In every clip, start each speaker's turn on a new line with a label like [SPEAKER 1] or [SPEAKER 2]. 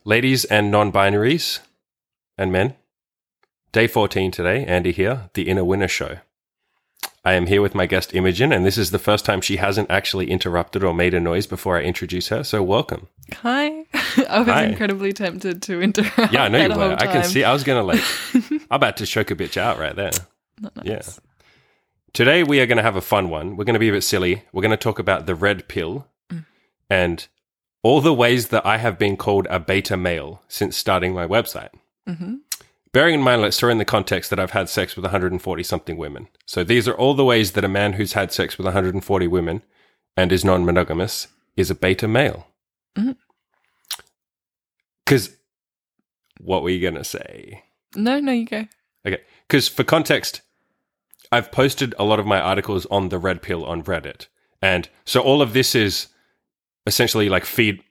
[SPEAKER 1] Ladies and non-binaries and men, day 14 today, Andy here, the Inner Winner Show. I am here with my guest Imogen, and this is the first time she hasn't actually interrupted or made a noise before I introduce her, so welcome.
[SPEAKER 2] Hi. I was incredibly tempted to interrupt.
[SPEAKER 1] Yeah, I know you were. I can see. I was going to I'm about to choke a bitch out right there.
[SPEAKER 2] Not nice.
[SPEAKER 1] Yeah. Today we are going to have a fun one. We're going to be a bit silly. We're going to talk about the red pill and all the ways that I have been called a beta male since starting my website.
[SPEAKER 2] Mm-hmm.
[SPEAKER 1] Bearing in mind, let's throw in the context that I've had sex with 140-something women. So these are all the ways that a man who's had sex with 140 women and is non-monogamous is a beta male. Because what were you going to say?
[SPEAKER 2] No, you go.
[SPEAKER 1] Okay. Because for context, I've posted a lot of my articles on the red pill on Reddit. And so all of this is essentially like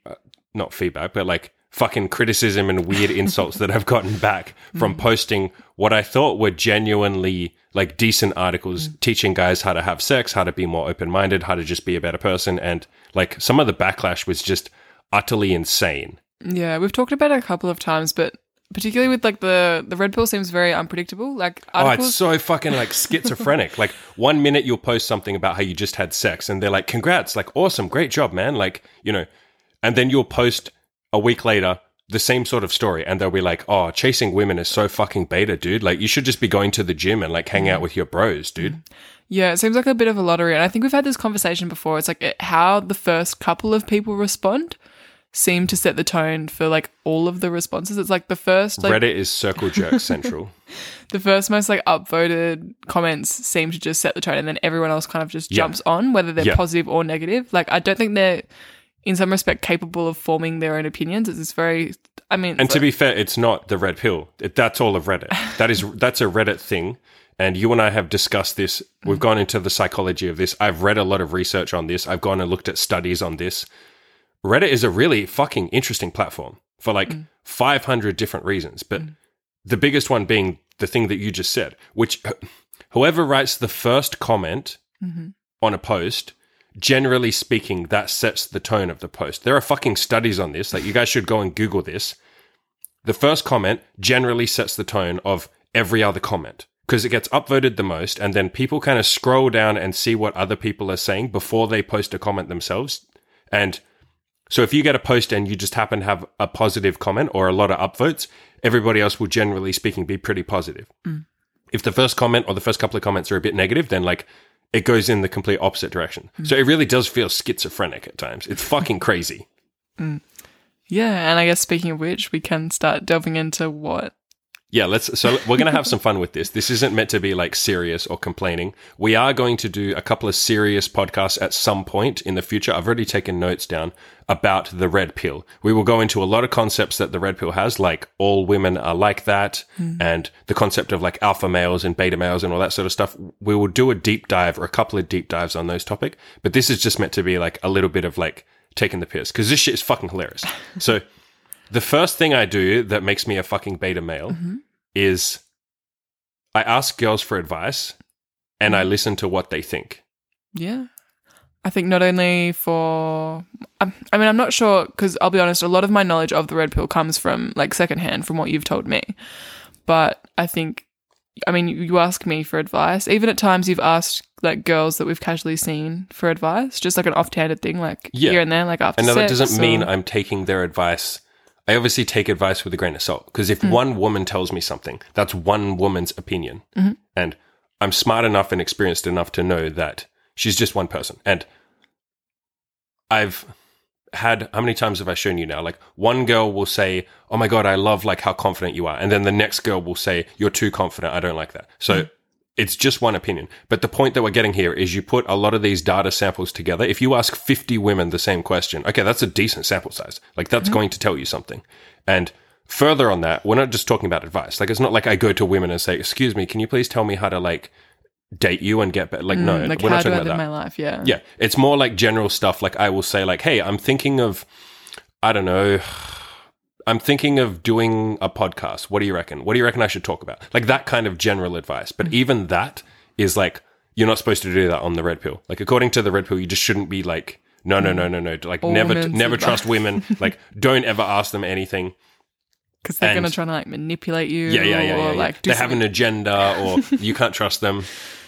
[SPEAKER 1] not feedback, but like fucking criticism and weird insults that I've gotten back from posting what I thought were genuinely like decent articles teaching guys how to have sex, how to be more open-minded, how to just be a better person. And like some of the backlash was just utterly insane.
[SPEAKER 2] Yeah, we've talked about it a couple of times, but particularly with like the red pill seems very unpredictable. Like articles-
[SPEAKER 1] Oh, it's so fucking like schizophrenic. Like 1 minute you'll post something about how you just had sex and they're like, congrats, like awesome, great job, man. Like, you know, and then you'll post a week later the same sort of story and they'll be like, oh, chasing women is so fucking beta, dude. Like you should just be going to the gym and like hang out with your bros, dude.
[SPEAKER 2] Yeah, it seems like a bit of a lottery. And I think we've had this conversation before. It's like how the first couple of people respond seem to set the tone for like all of the responses. It's like the first like
[SPEAKER 1] Reddit is circle jerk central.
[SPEAKER 2] the first most like upvoted comments seem to just set the tone and then everyone else kind of just jumps on, whether they're positive or negative. Like I don't think they're in some respect capable of forming their own opinions. It's very
[SPEAKER 1] and to be fair, it's not the red pill. That's all of Reddit. That's a Reddit thing. And you and I have discussed this. We've gone into the psychology of this. I've read a lot of research on this. I've gone and looked at studies on this. Reddit is a really fucking interesting platform for like 500 different reasons. But the biggest one being the thing that you just said, which whoever writes the first comment on a post, generally speaking, that sets the tone of the post. There are fucking studies on this. Like you guys should go and Google this. The first comment generally sets the tone of every other comment because it gets upvoted the most. And then people kind of scroll down and see what other people are saying before they post a comment themselves. And so if you get a post and you just happen to have a positive comment or a lot of upvotes, everybody else will generally speaking be pretty positive. If the first comment or the first couple of comments are a bit negative, then like it goes in the complete opposite direction. So it really does feel schizophrenic at times. It's fucking crazy.
[SPEAKER 2] Yeah, and I guess speaking of which, we can start delving into what.
[SPEAKER 1] Yeah, so we're going to have some fun with this. This isn't meant to be like serious or complaining. We are going to do a couple of serious podcasts at some point in the future. I've already taken notes down about the red pill. We will go into a lot of concepts that the red pill has, like all women are like that, and the concept of like alpha males and beta males and all that sort of stuff. We will do a deep dive or a couple of deep dives on those topics, but this is just meant to be like a little bit of like taking the piss because this shit is fucking hilarious. So the first thing I do that makes me a fucking beta male is I ask girls for advice and I listen to what they think.
[SPEAKER 2] Yeah. I think not only for... I mean, I'm not sure because I'll be honest, a lot of my knowledge of the red pill comes from like secondhand from what you've told me. But I think, I mean, you ask me for advice. Even at times you've asked like girls that we've casually seen for advice, just like an offhanded thing like here and there, like after sex.
[SPEAKER 1] And that doesn't mean I'm taking their advice. I obviously take advice with a grain of salt because if one woman tells me something, that's one woman's opinion. And I'm smart enough and experienced enough to know that she's just one person. And I've had, how many times have I shown you now? Like one girl will say, oh my God, I love like how confident you are. And then the next girl will say, you're too confident. I don't like that. So it's just one opinion. But the point that we're getting here is you put a lot of these data samples together. If you ask 50 women the same question, okay, that's a decent sample size. Like that's going to tell you something. And further on that, we're not just talking about advice. Like it's not like I go to women and say, excuse me, can you please tell me how to like date you and get better? Like, no,
[SPEAKER 2] like
[SPEAKER 1] we're not talking
[SPEAKER 2] how do I
[SPEAKER 1] about
[SPEAKER 2] live
[SPEAKER 1] that.
[SPEAKER 2] my life? Yeah.
[SPEAKER 1] Yeah. It's more like general stuff. Like I will say like, hey, I'm thinking of, I don't know, I'm thinking of doing a podcast. What do you reckon? What do you reckon I should talk about? Like that kind of general advice. But even that is like, you're not supposed to do that on the red pill. Like according to the red pill, you just shouldn't be like no. Like
[SPEAKER 2] All
[SPEAKER 1] never
[SPEAKER 2] women's
[SPEAKER 1] never
[SPEAKER 2] advice.
[SPEAKER 1] trust women. Like don't ever ask them anything.
[SPEAKER 2] Because they're
[SPEAKER 1] And-
[SPEAKER 2] going to try to like manipulate you.
[SPEAKER 1] Yeah.
[SPEAKER 2] Or like do
[SPEAKER 1] They have an agenda, or you can't trust them.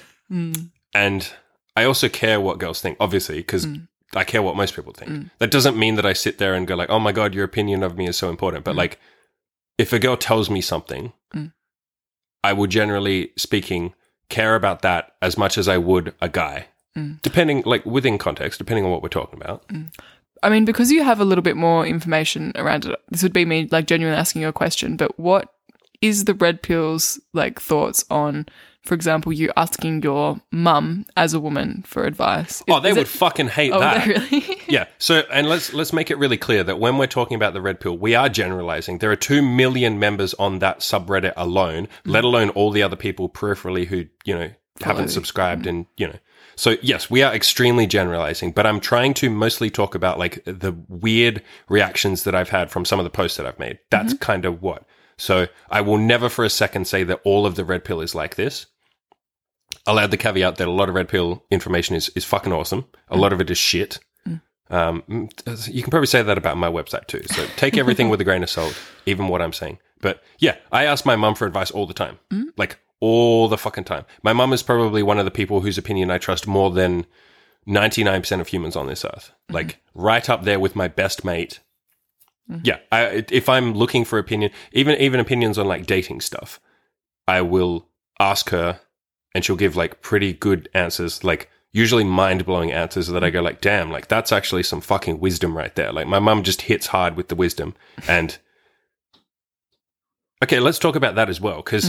[SPEAKER 1] And I also care what girls think, obviously, because I care what most people think. That doesn't mean that I sit there and go like, oh my God, your opinion of me is so important. But like, if a girl tells me something, I would generally speaking care about that as much as I would a guy. Depending, like within context, depending on what we're talking about.
[SPEAKER 2] I mean, because you have a little bit more information around it, this would be me like genuinely asking you a question, but what is the red pill's like thoughts on, for example, you asking your mum as a woman for advice?
[SPEAKER 1] Oh, they
[SPEAKER 2] Is
[SPEAKER 1] would
[SPEAKER 2] it-
[SPEAKER 1] fucking hate
[SPEAKER 2] Oh,
[SPEAKER 1] that.
[SPEAKER 2] they really?
[SPEAKER 1] Yeah. So, and let's make it really clear that when we're talking about the red pill, we are generalizing. There are 2 million members on that subreddit alone, let alone all the other people peripherally who, haven't subscribed and, So, yes, we are extremely generalizing, but I'm trying to mostly talk about like the weird reactions that I've had from some of the posts that I've made. That's kind of what. So, I will never for a second say that all of the red pill is like this. I'll add the caveat that a lot of red pill information is fucking awesome. A lot of it is shit. You can probably say that about my website too. So take everything with a grain of salt, even what I'm saying. But yeah, I ask my mum for advice all the time. Like all the fucking time. My mum is probably one of the people whose opinion I trust more than 99% of humans on this earth. Like right up there with my best mate. Yeah, if I'm looking for opinion, even opinions on like dating stuff, I will ask her and she'll give like pretty good answers, like usually mind-blowing answers that I go like, damn, like that's actually some fucking wisdom right there. Like my mum just hits hard with the wisdom. And okay, let's talk about that as well, because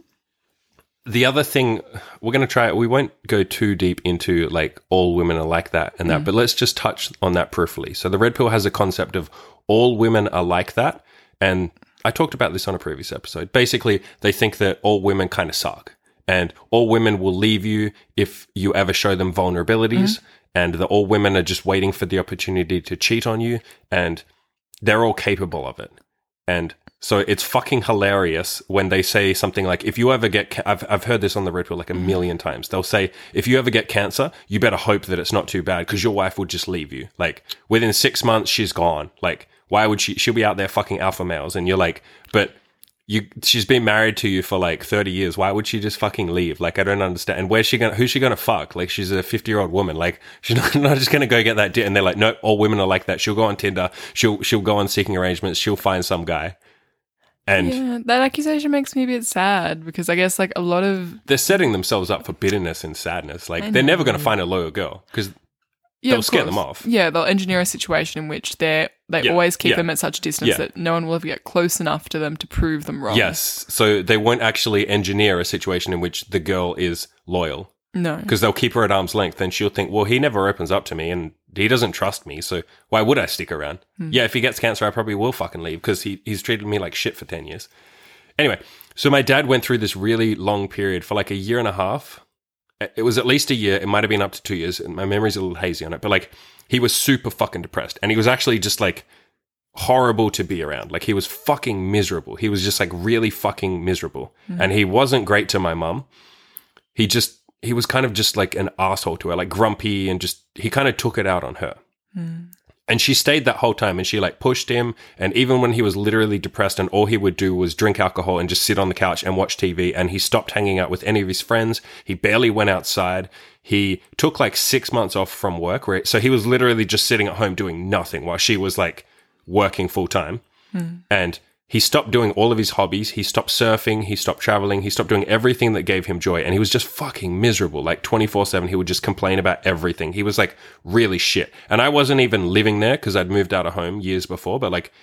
[SPEAKER 1] the other thing we're going to try, we won't go too deep into like all women are like that and that, but let's just touch on that peripherally. So the red pill has a concept of all women are like that. And I talked about this on a previous episode. Basically, they think that all women kind of suck. And all women will leave you if you ever show them vulnerabilities, and that all women are just waiting for the opportunity to cheat on you, and they're all capable of it. And so it's fucking hilarious when they say something like, if you ever get, I've heard this on the red pill like a million times. They'll say, if you ever get cancer, you better hope that it's not too bad because your wife will just leave you. Like within 6 months, she's gone. Like why would she'll be out there fucking alpha males. And you're like, but she's been married to you for like 30 years. Why would she just fucking leave? Like, I don't understand. And who's she gonna fuck? Like, she's a 50-year-old woman. Like, she's not just gonna go get that dick. And they're like, no, all women are like that. She'll go on Tinder. She'll go on seeking arrangements. She'll find some guy. And
[SPEAKER 2] Yeah, that accusation makes me a bit sad because I guess like a lot of
[SPEAKER 1] they're setting themselves up for bitterness and sadness. Like, they're never gonna find a loyal girl because they'll
[SPEAKER 2] of
[SPEAKER 1] scare
[SPEAKER 2] course.
[SPEAKER 1] them off.
[SPEAKER 2] Yeah, they'll engineer a situation in which they always keep
[SPEAKER 1] yeah.
[SPEAKER 2] them at such a distance
[SPEAKER 1] Yeah.
[SPEAKER 2] that no one will ever get close enough to them to prove them wrong.
[SPEAKER 1] Yes. So they won't actually engineer a situation in which the girl is loyal.
[SPEAKER 2] No.
[SPEAKER 1] Because they'll keep her at arm's length and she'll think, well, he never opens up to me and he doesn't trust me, so why would I stick around? Yeah, if he gets cancer, I probably will fucking leave because he's treated me like shit for 10 years. Anyway, so my dad went through this really long period for like a year and a half. It was at least a year. It might have been up to 2 years. And my memory's a little hazy on it. But like he was super fucking depressed. And he was actually just like horrible to be around. Like he was fucking miserable. He was just like really fucking miserable. And he wasn't great to my mum. He was kind of just like an asshole to her, like grumpy and just, he kind of took it out on her. And she stayed that whole time and she like pushed him. And even when he was literally depressed and all he would do was drink alcohol and just sit on the couch and watch TV, and he stopped hanging out with any of his friends. He barely went outside. He took like 6 months off from work. So he was literally just sitting at home doing nothing while she was like working full time. And he stopped doing all of his hobbies. He stopped surfing. He stopped traveling. He stopped doing everything that gave him joy. And he was just fucking miserable. Like 24/7, he would just complain about everything. He was like really shit. And I wasn't even living there because I'd moved out of home years before. But like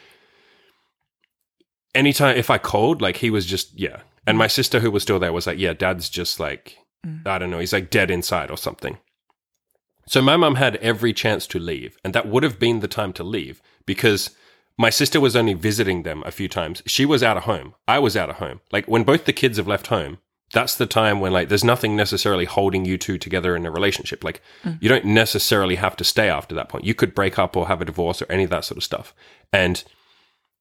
[SPEAKER 1] anytime, if I called, like he was just, yeah. And my sister who was still there was like, yeah, dad's just like, I don't know, he's like dead inside or something. So my mum had every chance to leave. And that would have been the time to leave because my sister was only visiting them a few times. She was out of home. I was out of home. Like when both the kids have left home, that's the time when like there's nothing necessarily holding you two together in a relationship. Like you don't necessarily have to stay after that point. You could break up or have a divorce or any of that sort of stuff. And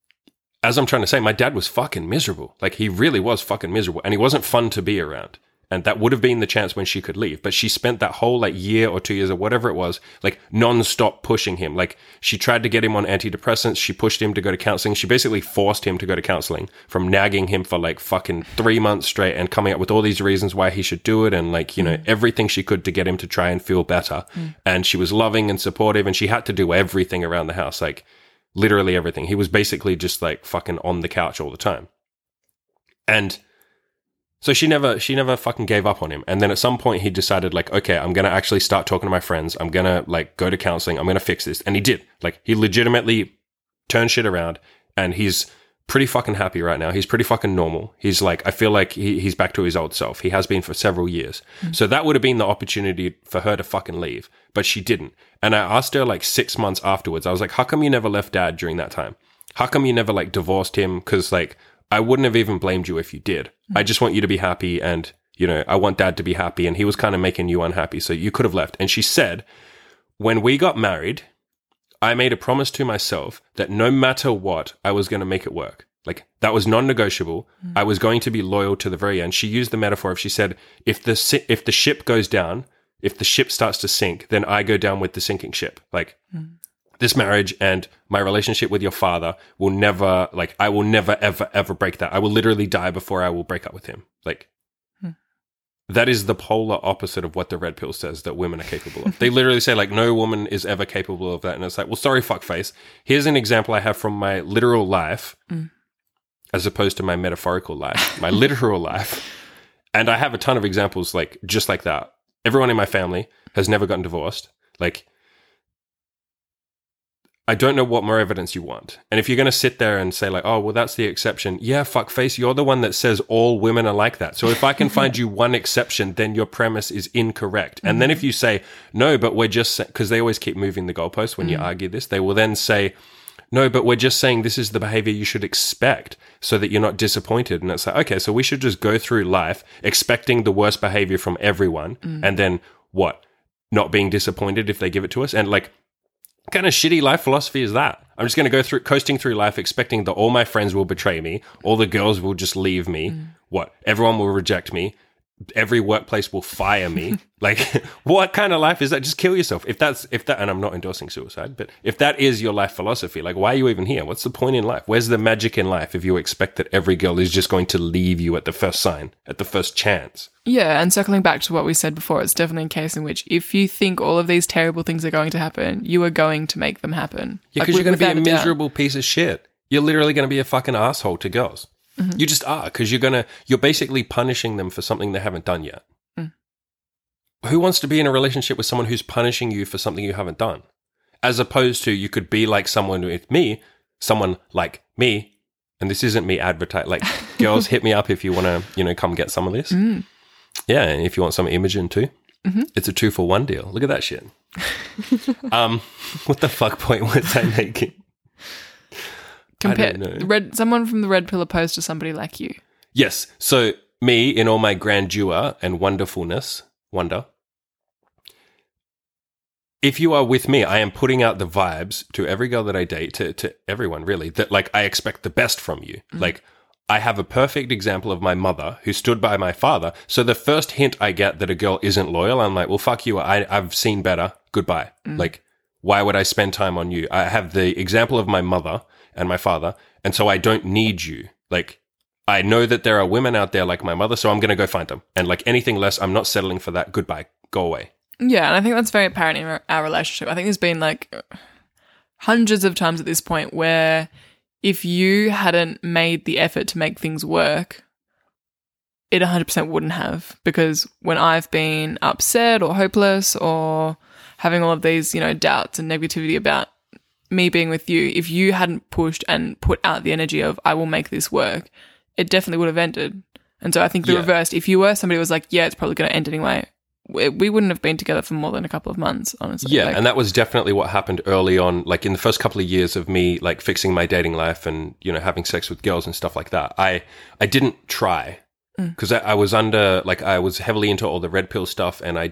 [SPEAKER 1] as I'm trying to say, my dad was fucking miserable. Like he really was fucking miserable and he wasn't fun to be around. And that would have been the chance when she could leave. But she spent that whole like year or 2 years or whatever it was, like non-stop pushing him. Like she tried to get him on antidepressants. She pushed him to go to counseling. She basically forced him to go to counseling, from nagging him for like fucking 3 months straight and coming up with all these reasons why he should do it. And like, you know, everything she could to get him to try and feel better. And she was loving and supportive, and she had to do everything around the house. Like literally everything. He was basically just like fucking on the couch all the time. And so she never fucking gave up on him. And then at some point he decided like, okay, I'm going to actually start talking to my friends. I'm going to like go to counseling. I'm going to fix this. And he did. Like he legitimately turned shit around, and he's pretty fucking happy right now. He's pretty fucking normal. He's like, I feel like he's back to his old self. He has been for several years. So that would have been the opportunity for her to fucking leave, but she didn't. And I asked her like 6 months afterwards, I was like, how come you never left dad during that time? How come you never like divorced him? 'Cause like, I wouldn't have even blamed you if you did. I just want you to be happy, and, you know, I want dad to be happy, and he was kind of making you unhappy, so you could have left. And she said, when we got married, I made a promise to myself that no matter what, I was going to make it work. Like that was non-negotiable. I was going to be loyal to the very end. She used the metaphor of, she said, if the ship goes down, if the ship starts to sink, then I go down with the sinking ship. Like, this marriage and my relationship with your father will never, like, I will never, ever, ever break that. I will literally die before I will break up with him. Like, that is the polar opposite of what the red pill says that women are capable of. They literally say, like, no woman is ever capable of that. And it's like, well, sorry, fuckface. Here's an example I have from my literal life, as opposed to my metaphorical life, my literal life. And I have a ton of examples, like, just like that. Everyone in my family has never gotten divorced. Like, I don't know what more evidence you want. And if you're going to sit there and say like, oh, well, that's the exception. Yeah, fuckface, you're the one that says all women are like that. So if I can find you one exception, then your premise is incorrect. And then if you say, no, but we're just, because they always keep moving the goalposts when you argue this, they will then say, no, but we're just saying this is the behavior you should expect so that you're not disappointed. And it's like, okay, so we should just go through life expecting the worst behavior from everyone. And then what? Not being disappointed if they give it to us. And like, what kind of shitty life philosophy is that? I'm just going to go through coasting through life expecting that all my friends will betray me, all the girls will just leave me. What? Everyone will reject me. Every workplace will fire me. Like, what kind of life is that? Just kill yourself. If that, and I'm not endorsing suicide, but if that is your life philosophy, like, why are you even here? What's the point in life? Where's the magic in life if you expect that every girl is just going to leave you at the first sign, at the first chance?
[SPEAKER 2] Yeah, and circling back to what we said before, it's definitely a case in which if you think all of these terrible things are going to happen, you are going to make them happen.
[SPEAKER 1] Yeah, because you're going to be a miserable piece of shit. You're literally going to be a fucking asshole to girls. You just are, because you're basically punishing them for something they haven't done yet. Who wants to be in a relationship with someone who's punishing you for something you haven't done? As opposed to, you could be like someone like me, and this isn't me advertise, like, girls, hit me up if you want to, come get some of this. Yeah, and if you want some Imogen too, it's a 2-for-1 deal. Look at that shit. What the fuck point was I making?
[SPEAKER 2] Someone from the red pill opposed to somebody like you.
[SPEAKER 1] Yes. So me, in all my grandeur and wonderfulness, if you are with me, I am putting out the vibes to every girl that I date, to everyone really, that like I expect the best from you. Like, I have a perfect example of my mother who stood by my father. So the first hint I get that a girl isn't loyal, I'm like, well, fuck you. I've seen better. Goodbye. Like, why would I spend time on you? I have the example of my mother and my father, and so I don't need you. Like, I know that there are women out there like my mother, so I'm going to go find them. And like anything less, I'm not settling for that. Goodbye. Go away.
[SPEAKER 2] Yeah, and I think that's very apparent in our relationship. I think there's been like hundreds of times at this point where if you hadn't made the effort to make things work, it 100% wouldn't have. Because when I've been upset or hopeless or having all of these, doubts and negativity about me being with you, if you hadn't pushed and put out the energy of, I will make this work, it definitely would have ended. And so I think the reverse, if you were somebody who was like, yeah, it's probably going to end anyway, we wouldn't have been together for more than a couple of months, honestly.
[SPEAKER 1] Yeah, and that was definitely what happened early on, like in the first couple of years of me like fixing my dating life and, having sex with girls and stuff like that. I didn't try because I was I was heavily into all the red pill stuff, and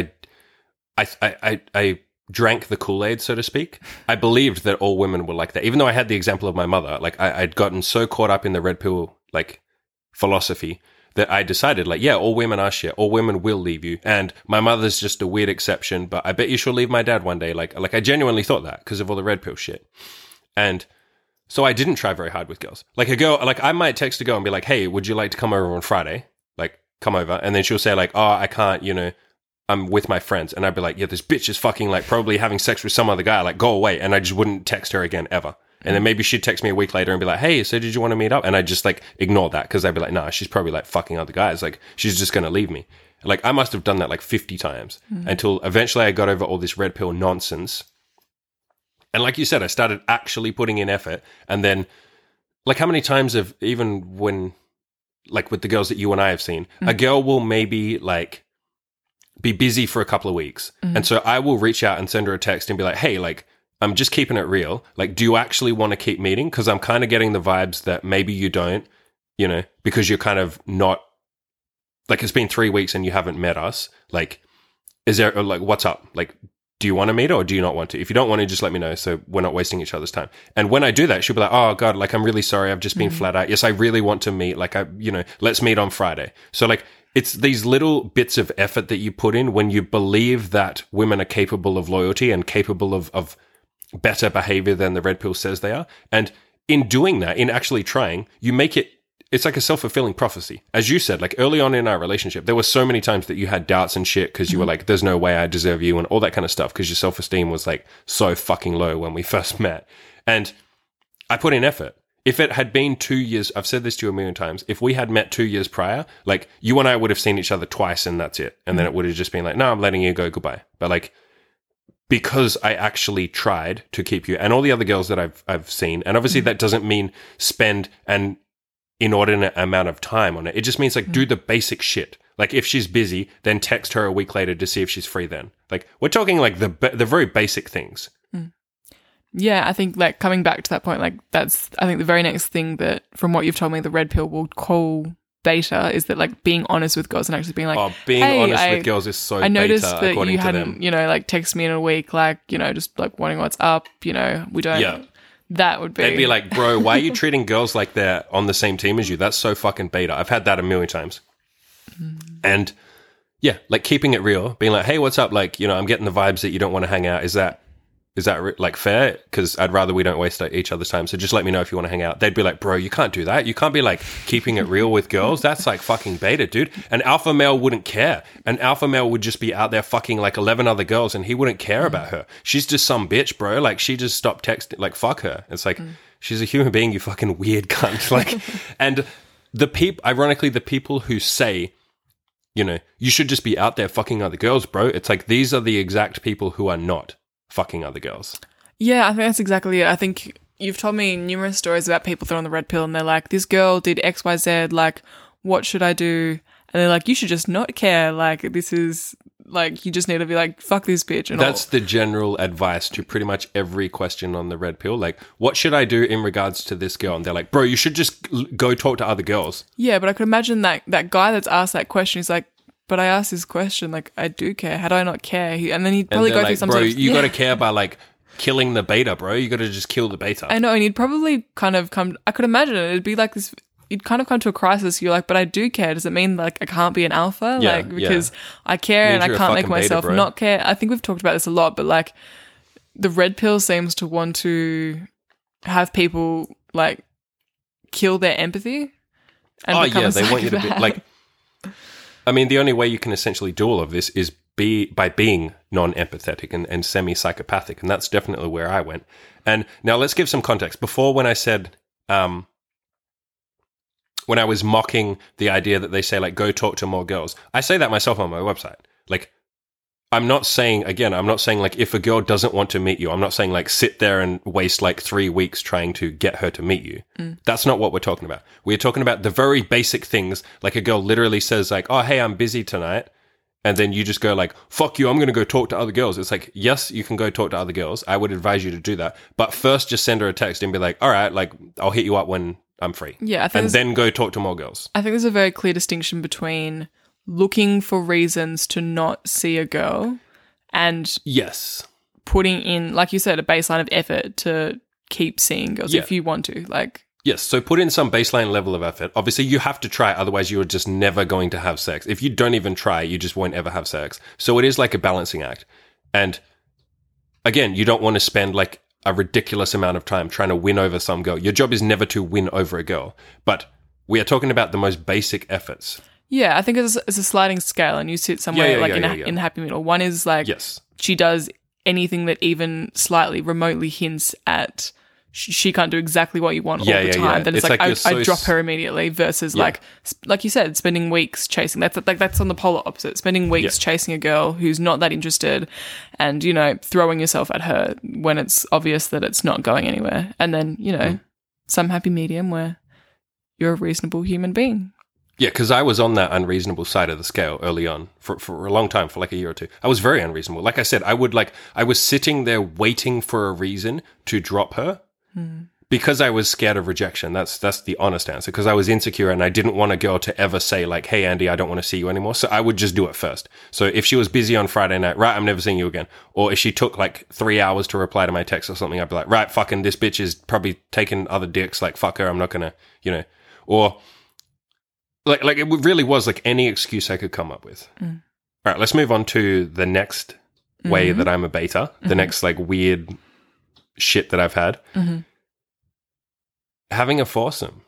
[SPEAKER 1] I drank the Kool-Aid, so to speak. I believed that all women were like that, even though I had the example of my mother. Like I'd gotten so caught up in the red pill like philosophy that I decided, like, yeah, all women are shit. All women will leave you. And my mother's just a weird exception, but I bet you she'll leave my dad one day. Like I genuinely thought that because of all the red pill shit. And so I didn't try very hard with girls. Like a girl, like I might text a girl and be like, hey, would you like to come over on Friday? Like, come over. And then she'll say like, oh, I can't, I'm with my friends. And I'd be like, yeah, this bitch is fucking like probably having sex with some other guy. Like, go away. And I just wouldn't text her again ever. And then maybe she'd text me a week later and be like, hey, so did you want to meet up? And I'd just like ignore that because I'd be like, nah, she's probably like fucking other guys. Like, she's just going to leave me. Like, I must have done that like 50 times until eventually I got over all this red pill nonsense. And like you said, I started actually putting in effort. And then, like, how many times have, even when, like with the girls that you and I have seen, a girl will maybe like be busy for a couple of weeks. And so I will reach out and send her a text and be like, hey, like, I'm just keeping it real. Like, do you actually want to keep meeting? Because I'm kind of getting the vibes that maybe you don't, because you're kind of not, like, it's been 3 weeks and you haven't met us. Like, is there, like, what's up? Like, do you want to meet or do you not want to? If you don't want to, just let me know so we're not wasting each other's time. And when I do that, she'll be like, oh, God, like, I'm really sorry. I've just been flat out. Yes, I really want to meet. Like, let's meet on Friday. So, like, it's these little bits of effort that you put in when you believe that women are capable of loyalty and capable of better behavior than the red pill says they are. And in doing that, in actually trying, you make it's like a self-fulfilling prophecy. As you said, like early on in our relationship, there were so many times that you had doubts and shit because you were like, there's no way I deserve you and all that kind of stuff because your self-esteem was like so fucking low when we first met. And I put in effort. If it had been 2 years, I've said this to you a million times, if we had met 2 years prior, like you and I would have seen each other twice and that's it. And then it would have just been like, no, I'm letting you go, goodbye. But like, because I actually tried to keep you and all the other girls that I've seen, and obviously that doesn't mean spend an inordinate amount of time on it. It just means like do the basic shit. Like if she's busy, then text her a week later to see if she's free then. Like we're talking like the very basic things.
[SPEAKER 2] Yeah, I think like coming back to that point, like that's, I think the very next thing that from what you've told me, the red pill will call beta is that like being honest with girls and actually being like,
[SPEAKER 1] being honest with girls is so
[SPEAKER 2] I noticed
[SPEAKER 1] beta,
[SPEAKER 2] that you
[SPEAKER 1] them.
[SPEAKER 2] hadn't, like text me in a week, like, just like wanting what's up, we don't.
[SPEAKER 1] Yeah.
[SPEAKER 2] That would be.
[SPEAKER 1] They'd be like, bro, why are you treating girls like they're on the same team as you? That's so fucking beta. I've had that a million times. And yeah, like keeping it real, being like, hey, what's up? Like, I'm getting the vibes that you don't want to hang out. Is that like fair? Because I'd rather we don't waste each other's time. So just let me know if you want to hang out. They'd be like, bro, you can't do that. You can't be like keeping it real with girls. That's like fucking beta, dude. An alpha male wouldn't care. An alpha male would just be out there fucking like 11 other girls and he wouldn't care about her. She's just some bitch, bro. Like she just stopped texting. Like fuck her. It's like, she's a human being, you fucking weird cunt. Like, and ironically, the people who say, you should just be out there fucking other girls, bro. It's like, these are the exact people who are not fucking other girls.
[SPEAKER 2] Yeah, I think that's exactly it. I think you've told me numerous stories about people that are on the red pill and they're like, this girl did XYZ, like, what should I do? And they're like, you should just not care. Like, this is, like, you just need to be like, fuck this bitch. And
[SPEAKER 1] that's the general advice to pretty much every question on the red pill. Like, what should I do in regards to this girl? And they're like, bro, you should just go talk to other girls.
[SPEAKER 2] Yeah, but I could imagine that guy that's asked that question is like, but I asked this question, like, I do care. How do I not care? And then he'd probably go through some
[SPEAKER 1] bro,
[SPEAKER 2] sort of...
[SPEAKER 1] you got to care by, like, killing the beta, bro. You got to just kill the beta.
[SPEAKER 2] I know, and he'd probably kind of come... I could imagine it'd be like this... You'd kind of come to a crisis. You're like, but I do care. Does it mean, like, I can't be an alpha?
[SPEAKER 1] Yeah,
[SPEAKER 2] like, because I care and I can't make myself
[SPEAKER 1] beta,
[SPEAKER 2] not care. I think we've talked about this a lot, but, like, the red pill seems to want to have people, like, kill their empathy. And
[SPEAKER 1] they want you to be... like. I mean, the only way you can essentially do all of this is by being non-empathetic and semi-psychopathic, and that's definitely where I went. And now let's give some context. Before, when I said, when I was mocking the idea that they say, like, go talk to more girls, I say that myself on my website. Like, I'm not saying, like, if a girl doesn't want to meet you, I'm not saying, like, sit there and waste, like, 3 weeks trying to get her to meet you. That's not what we're talking about. We're talking about the very basic things, like a girl literally says, like, oh, hey, I'm busy tonight. And then you just go, like, fuck you, I'm going to go talk to other girls. It's like, yes, you can go talk to other girls. I would advise you to do that. But first, just send her a text and be like, all right, like, I'll hit you up when I'm free.
[SPEAKER 2] Yeah, I think
[SPEAKER 1] and then go talk to more girls.
[SPEAKER 2] I think there's a very clear distinction between looking for reasons to not see a girl and putting in, like you said, a baseline of effort to keep seeing girls if you want to. Like,
[SPEAKER 1] Yes, so put in some baseline level of effort. Obviously, you have to try, otherwise you're just never going to have sex. If you don't even try, you just won't ever have sex. So it is like a balancing act. And again, you don't want to spend like a ridiculous amount of time trying to win over some girl. Your job is never to win over a girl. But we are talking about the most basic efforts.
[SPEAKER 2] Yeah, I think it's a sliding scale, and you sit somewhere in the happy middle. One is like she does anything that even slightly remotely hints at she can't do exactly what you want all the time. Then it's like I drop her immediately versus like you said, spending weeks chasing. That's on the polar opposite. Spending weeks chasing a girl who's not that interested, and throwing yourself at her when it's obvious that it's not going anywhere. And then some happy medium where you're a reasonable human being.
[SPEAKER 1] Yeah, because I was on that unreasonable side of the scale early on for a long time, for like a year or two. I was very unreasonable. Like I said, I was sitting there waiting for a reason to drop her because I was scared of rejection. That's the honest answer. Because I was insecure and I didn't want a girl to ever say like, "Hey, Andy, I don't want to see you anymore." So I would just do it first. So if she was busy on Friday night, right, I'm never seeing you again. Or if she took like 3 hours to reply to my text or something, I'd be like, right, fucking this bitch is probably taking other dicks. Like, fuck her. I'm not going to, or... Like it really was like any excuse I could come up with. All right, let's move on to the next way that I'm a beta, the next like weird shit that I've had. Having a foursome.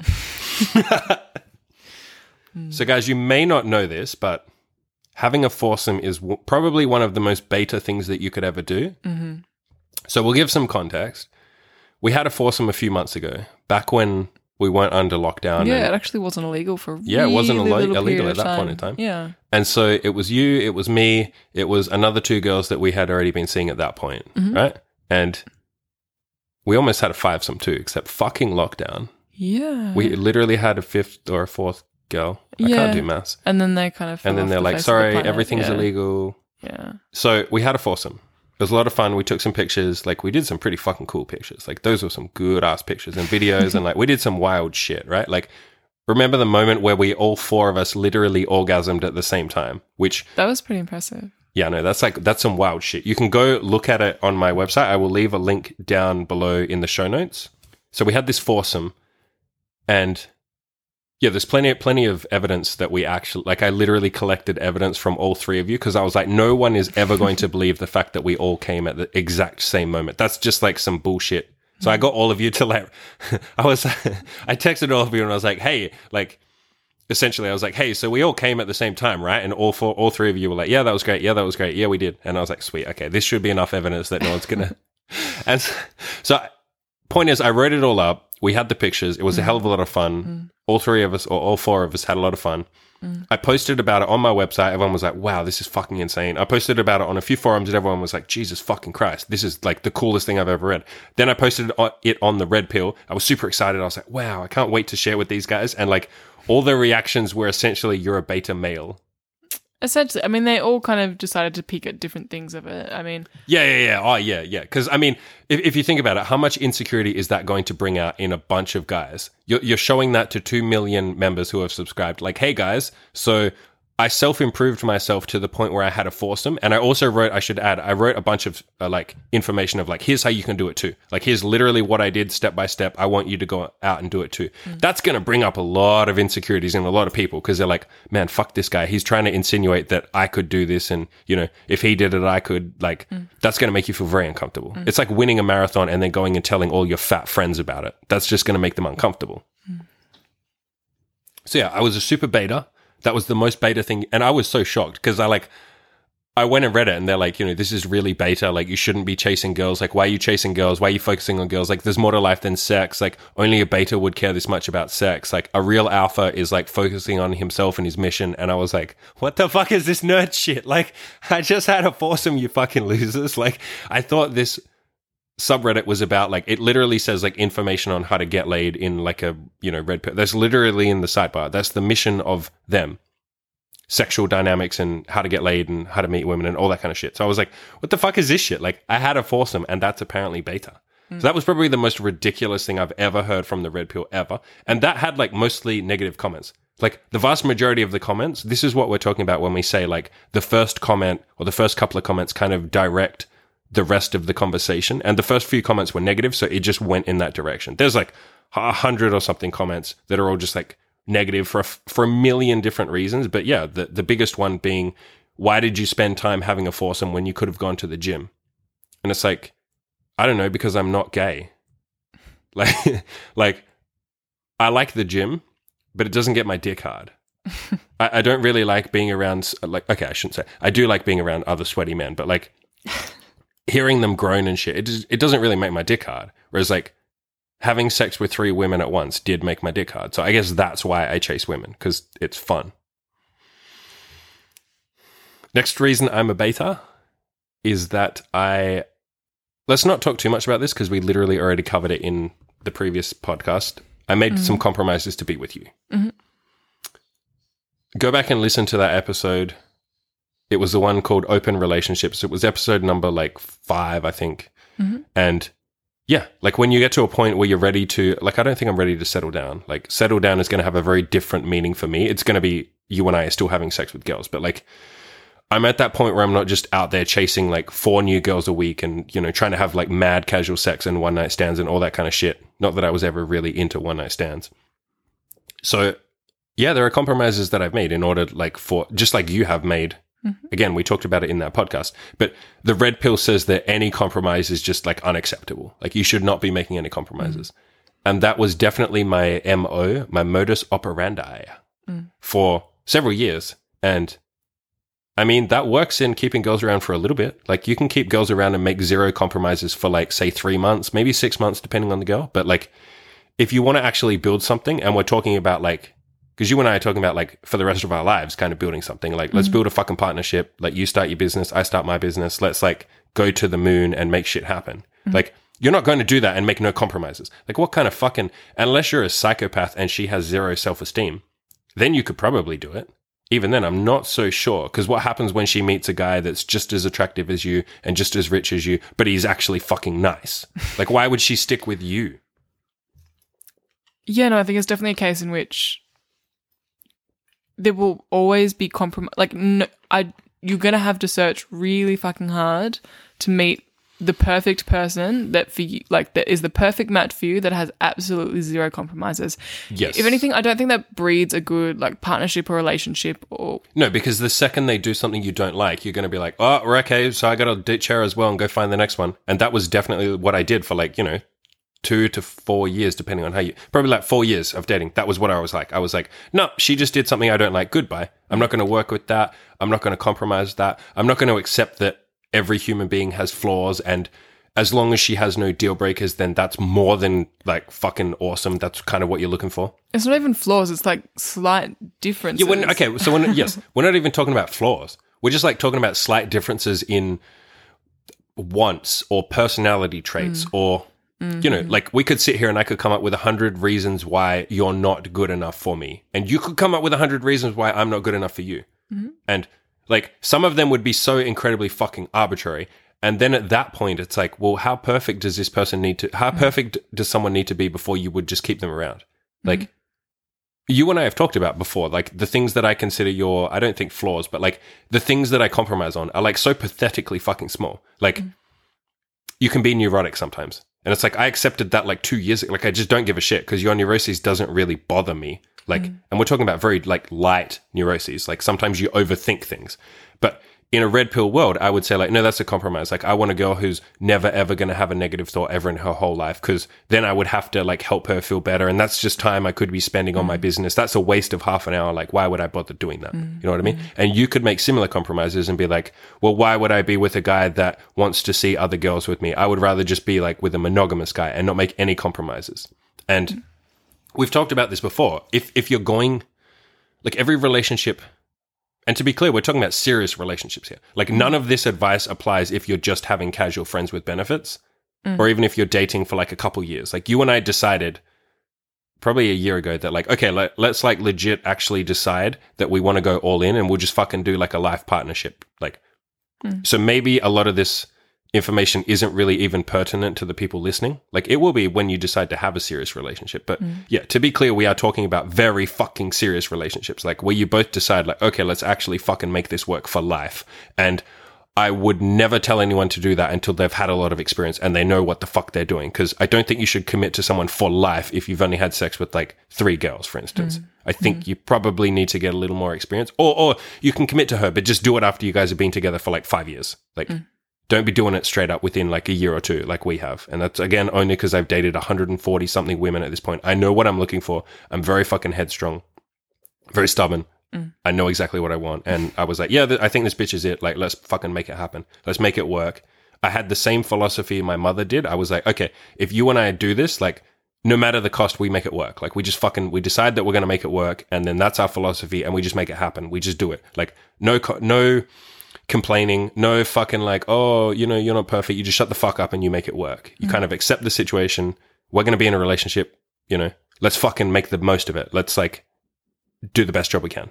[SPEAKER 1] So guys, you may not know this, but having a foursome is probably one of the most beta things that you could ever do. So we'll give some context. We had a foursome a few months ago, back when we weren't under lockdown.
[SPEAKER 2] Yeah, it actually wasn't illegal for
[SPEAKER 1] it wasn't illegal at that point in time.
[SPEAKER 2] Yeah.
[SPEAKER 1] And so it was you, it was me, it was another two girls that we had already been seeing at that point, right? And we almost had a fivesome too, except fucking lockdown.
[SPEAKER 2] Yeah.
[SPEAKER 1] We literally had a fifth or a fourth girl. I can't do maths.
[SPEAKER 2] And then they kind of fell
[SPEAKER 1] And then
[SPEAKER 2] off
[SPEAKER 1] they're
[SPEAKER 2] the
[SPEAKER 1] like,
[SPEAKER 2] face
[SPEAKER 1] sorry,
[SPEAKER 2] of the planet.
[SPEAKER 1] everything's illegal.
[SPEAKER 2] Yeah.
[SPEAKER 1] So we had a foursome. It was a lot of fun. We took some pictures. Like, we did some pretty fucking cool pictures. Like, those were some good-ass pictures and videos. And, like, we did some wild shit, right? Like, remember the moment where we all four of us literally orgasmed at the same time? Which...
[SPEAKER 2] That was pretty impressive.
[SPEAKER 1] Yeah, no, that's some wild shit. You can go look at it on my website. I will leave a link down below in the show notes. So we had this foursome. And... yeah, there's plenty of evidence that we actually... like, I literally collected evidence from all three of you because I was like, no one is ever going to believe the fact that we all came at the exact same moment. That's just, like, some bullshit. So I got all of you to, like... I texted all of you and I was like, hey, like... essentially, I was like, hey, so we all came at the same time, right? And all three of you were like, yeah, that was great. Yeah, that was great. Yeah, we did. And I was like, sweet. Okay, this should be enough evidence that no one's going to... And so, point is, I wrote it all up. We had the pictures. It was a hell of a lot of fun. All three of us, or all four of us, had a lot of fun. I posted about it on my website. Everyone was like, wow, this is fucking insane. I posted about it on a few forums and everyone was like, Jesus fucking Christ, this is like the coolest thing I've ever read. Then I posted it on the Red Pill. I was super excited. I was like, wow, I can't wait to share with these guys. And like all the reactions were essentially, you're a beta male.
[SPEAKER 2] Essentially, I mean, they all kind of decided to peek at different things of it. I mean...
[SPEAKER 1] Yeah. Oh, yeah. Because, I mean, if you think about it, how much insecurity is that going to bring out in a bunch of guys? You're showing that to 2 million members who have subscribed. Like, hey, guys, so... I self-improved myself to the point where I had a foursome. And I also wrote, I should add, I wrote a bunch of like information of like, here's how you can do it too. Like, here's literally what I did step by step. I want you to go out and do it too. That's going to bring up a lot of insecurities in a lot of people because they're like, man, fuck this guy. He's trying to insinuate that I could do this. And, you know, if he did it, I could like, that's going to make you feel very uncomfortable. It's like winning a marathon and then going and telling all your fat friends about it. That's just going to make them uncomfortable. So yeah, I was a super beta. That was the most beta thing. And I was so shocked because I went and read it and they're like, you know, this is really beta. Like, you shouldn't be chasing girls. Like, why are you chasing girls? Why are you focusing on girls? Like, there's more to life than sex. Like, only a beta would care this much about sex. Like, a real alpha is like focusing on himself and his mission. And I was like, what the fuck is this nerd shit? Like, I just had a foursome, you fucking losers. Like, I thought this subreddit was about like, it literally says like information on how to get laid in like a, you know, red pill. That's literally in the sidebar. That's the mission of them. Sexual dynamics and how to get laid and how to meet women and all that kind of shit. So I was like, what the fuck is this shit? Like, I had a foursome and that's apparently beta. So that was probably the most ridiculous thing I've ever heard from the Red Pill ever. And that had like mostly negative comments. Like, the vast majority of the comments, this is what we're talking about when we say like the first comment or the first couple of comments kind of direct the rest of the conversation. And the first few comments were negative, so it just went in that direction. There's like 100 or something comments that are all just like negative for a million different reasons. But yeah, the biggest one being, why did you spend time having a foursome when you could have gone to the gym? And it's like, I don't know, because I'm not gay. Like I like the gym, but it doesn't get my dick hard. I don't really like being around, like, okay, I shouldn't say. I do like being around other sweaty men, but like hearing them groan and shit, it doesn't really make my dick hard. Whereas like having sex with 3 women at once did make my dick hard. So I guess that's why I chase women, because it's fun. Next reason I'm a beta is that let's not talk too much about this because we literally already covered it in the previous podcast. I made some compromises to be with you. Mm-hmm. Go back and listen to that episode. It was the one called Open Relationships. It was episode number like 5, I think. Mm-hmm. And yeah, like when you get to a point where you're ready to, like, I don't think I'm ready to settle down. Like, settle down is going to have a very different meaning for me. It's going to be you and I are still having sex with girls. But like, I'm at that point where I'm not just out there chasing like 4 new girls a week and, you know, trying to have like mad casual sex and one night stands and all that kind of shit. Not that I was ever really into one night stands. So yeah, there are compromises that I've made in order, like, for just like you have made. Mm-hmm. Again, we talked about it in that podcast, but the red pill says that any compromise is just like unacceptable. Like, you should not be making any compromises. And that was definitely my MO, my modus operandi for several years. And I mean, that works in keeping girls around for a little bit. Like, you can keep girls around and make 0 compromises for like, say 3 months, maybe 6 months, depending on the girl. But like, if you want to actually build something, and we're talking about like, because you and I are talking about like for the rest of our lives, kind of building something, like let's build a fucking partnership. Like, you start your business, I start my business. Let's like go to the moon and make shit happen. Like, you're not going to do that and make no compromises. Like, what kind of fucking, unless you're a psychopath and she has 0 self-esteem, then you could probably do it. Even then, I'm not so sure, because what happens when she meets a guy that's just as attractive as you and just as rich as you, but he's actually fucking nice? Like, why would she stick with you?
[SPEAKER 2] Yeah, no, I think it's definitely a case in which there will always be compromise. Like, no, you're going to have to search really fucking hard to meet the perfect person that for you, like, that is the perfect match for you, that has absolutely 0 compromises.
[SPEAKER 1] Yes.
[SPEAKER 2] If anything, I don't think that breeds a good like partnership or relationship. Or
[SPEAKER 1] no, because the second they do something you don't like, you're going to be like, oh, we're okay, so I got to ditch her as well and go find the next one. And that was definitely what I did for like, you know, 2 to 4 years, depending on how you, probably like 4 years of dating. That was what I was like. I was like, no, she just did something I don't like. Goodbye. I'm not going to work with that. I'm not going to compromise that. I'm not going to accept that every human being has flaws, and as long as she has no deal breakers, then that's more than like fucking awesome. That's kind of what you're looking for.
[SPEAKER 2] It's not even flaws. It's like slight differences.
[SPEAKER 1] Yeah. Yes, we're not even talking about flaws. We're just like talking about slight differences in wants or personality traits or, you know, like we could sit here and I could come up with 100 reasons why you're not good enough for me. And you could come up with 100 reasons why I'm not good enough for you. And like, some of them would be so incredibly fucking arbitrary. And then at that point, it's like, well, how perfect does this person need to, how perfect does someone need to be before you would just keep them around? Like, you and I have talked about before, like the things that I consider I don't think flaws, but like the things that I compromise on are like so pathetically fucking small. Like, you can be neurotic sometimes. And it's like, I accepted that like 2 years ago. Like, I just don't give a shit because your neuroses doesn't really bother me. Like, and we're talking about very like light neuroses. Like, sometimes you overthink things. But in a red pill world, I would say like, no, that's a compromise. Like, I want a girl who's never ever going to have a negative thought ever in her whole life, because then I would have to like help her feel better. And that's just time I could be spending on my business. That's a waste of half an hour. Like, why would I bother doing that? You know what I mean? And you could make similar compromises and be like, well, why would I be with a guy that wants to see other girls with me? I would rather just be like with a monogamous guy and not make any compromises. And we've talked about this before. If you're going, like, every relationship, and to be clear, we're talking about serious relationships here. Like, none of this advice applies if you're just having casual friends with benefits, or even if you're dating for like a couple years. Like, you and I decided probably a year ago that like, okay, let's like legit actually decide that we want to go all in and we'll just fucking do like a life partnership. Like, so maybe a lot of this information isn't really even pertinent to the people listening. Like, it will be when you decide to have a serious relationship. But yeah, to be clear, we are talking about very fucking serious relationships, like where you both decide like, okay, let's actually fucking make this work for life. And I would never tell anyone to do that until they've had a lot of experience and they know what the fuck they're doing. Because I don't think you should commit to someone for life if you've only had sex with like 3 girls, for instance. I think you probably need to get a little more experience. Or you can commit to her, but just do it after you guys have been together for like 5 years. Like, don't be doing it straight up within like a year or two like we have. And that's, again, only because I've dated 140-something women at this point. I know what I'm looking for. I'm very fucking headstrong, very stubborn. I know exactly what I want. And I was like, yeah, I think this bitch is it. Like, let's fucking make it happen. Let's make it work. I had the same philosophy my mother did. I was like, okay, if you and I do this, like, no matter the cost, we make it work. Like, we decide that we're going to make it work. And then that's our philosophy. And we just make it happen. We just do it. Like, no complaining, no fucking like, oh, you know, you're not perfect. You just shut the fuck up and you make it work. You kind of accept the situation. We're going to be in a relationship, you know, let's fucking make the most of it. Let's like do the best job we can.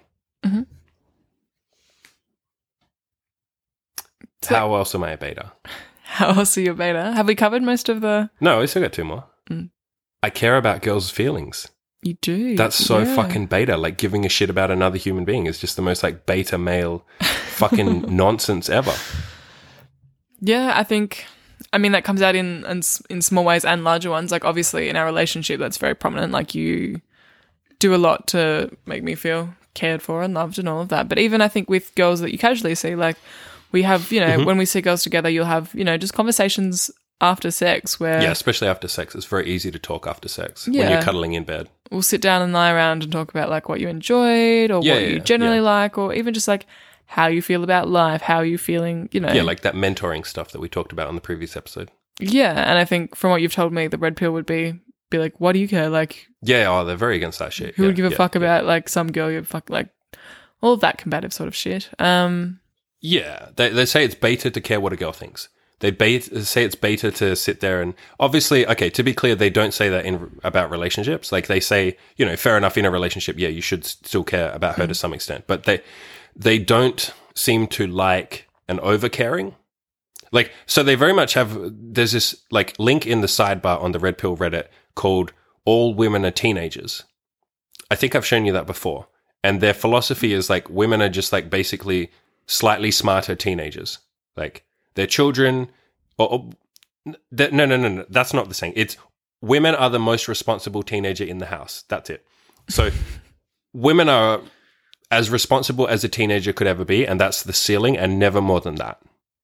[SPEAKER 1] So, how else am I a beta?
[SPEAKER 2] How else are you a beta? Have we covered most of the...
[SPEAKER 1] No, we still got 2 more. I care about girls' feelings.
[SPEAKER 2] You do?
[SPEAKER 1] That's so fucking beta. Like, giving a shit about another human being is just the most like beta male fucking nonsense ever.
[SPEAKER 2] Yeah, I think... I mean, that comes out in small ways and larger ones. Like, obviously, in our relationship, that's very prominent. Like, you do a lot to make me feel cared for and loved and all of that. But even I think with girls that you casually see, like we have, you know, when we see girls together, you'll have, you know, just conversations after sex where...
[SPEAKER 1] Yeah, especially after sex. It's very easy to talk after sex when you're cuddling in bed.
[SPEAKER 2] We'll sit down and lie around and talk about like what you enjoyed or what you generally like, or even just like how you feel about life, how you're feeling, you know.
[SPEAKER 1] Yeah, like that mentoring stuff that we talked about on the previous episode.
[SPEAKER 2] Yeah, and I think from what you've told me, the red pill would be like, what do you care? Like...
[SPEAKER 1] Yeah, they're very against that shit.
[SPEAKER 2] Who would give a fuck about like some girl you fuck, like all of that combative sort of shit.
[SPEAKER 1] Yeah, they say it's beta to care what a girl thinks. They say it's beta to sit there and obviously, okay, to be clear, they don't say that about relationships. Like they say, you know, fair enough in a relationship, yeah, you should still care about her to some extent, but they don't seem to like an over caring. Like, so they very much have, there's this like link in the sidebar on the Red Pill Reddit called All Women Are Teenagers. I think I've shown you that before. And their philosophy is like women are just like basically slightly smarter teenagers. Like they're children no, that's not the saying. It's women are the most responsible teenager in the house. That's it. So women are as responsible as a teenager could ever be, and that's the ceiling and never more than that.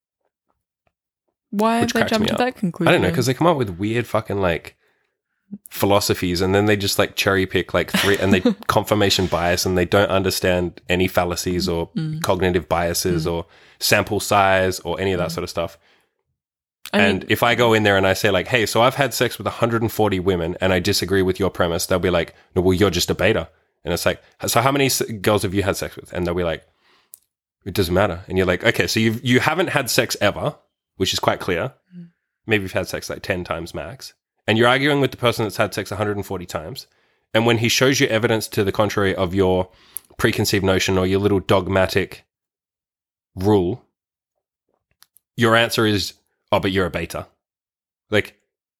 [SPEAKER 2] Why have they jumped to that conclusion?
[SPEAKER 1] I don't know, because they come up with weird fucking like philosophies and then they just like cherry pick like 3 and they confirmation bias and they don't understand any fallacies or cognitive biases or sample size or any of that sort of stuff. And if I go in there and I say like, hey, so I've had sex with 140 women and I disagree with your premise, they'll be like, no, well, you're just a beta. And it's like, so how many girls have you had sex with? And they'll be like, it doesn't matter. And you're like, okay, so you haven't had sex ever, which is quite clear. Maybe you've had sex like 10 times max. And you're arguing with the person that's had sex 140 times. And when he shows you evidence to the contrary of your preconceived notion or your little dogmatic rule, your answer is, oh, but you're a beta. Like,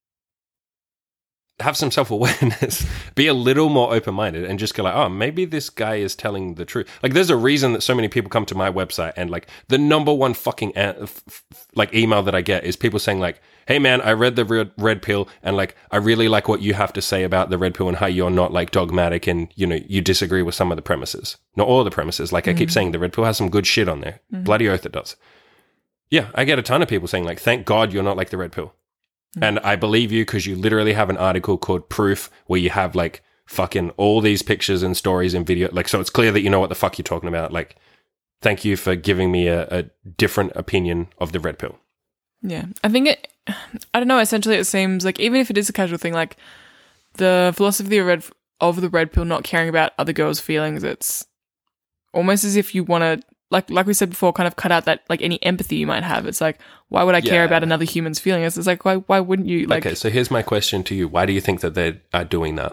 [SPEAKER 1] have some self-awareness. Be a little more open-minded and just go like, oh, maybe this guy is telling the truth. Like, there's a reason that so many people come to my website and, like, the number one fucking, like, email that I get is people saying, like, hey, man, I read the red pill and, like, I really like what you have to say about the red pill and how you're not, like, dogmatic and, you know, you disagree with some of the premises. Not all of the premises. Like I keep saying, the red pill has some good shit on there. Bloody oath it does. Yeah, I get a ton of people saying, like, thank God you're not like the red pill. And I believe you because you literally have an article called Proof where you have like fucking all these pictures and stories and video. Like, so it's clear that you know what the fuck you're talking about. Like, thank you for giving me a different opinion of the red pill.
[SPEAKER 2] Yeah. I think I don't know, essentially it seems like even if it is a casual thing, like the philosophy of the red pill not caring about other girls' feelings, it's almost as if you want to, like we said before, kind of cut out that, like, any empathy you might have. It's like, why would I care about another human's feelings? It's like, why wouldn't you? Like,
[SPEAKER 1] okay, so here's my question to you. Why do you think that they are doing that?